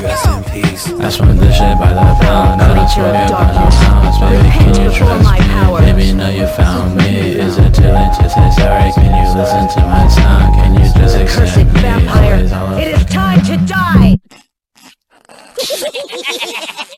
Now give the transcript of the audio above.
rest in peace. I smoke this shit by the pound, not a smoke it by the pounds. Baby, can you trust me? Baby, know you found me. Is it too late to say sorry? Can you listen to my sound? Can you just accept me? Vampire, it is time to die!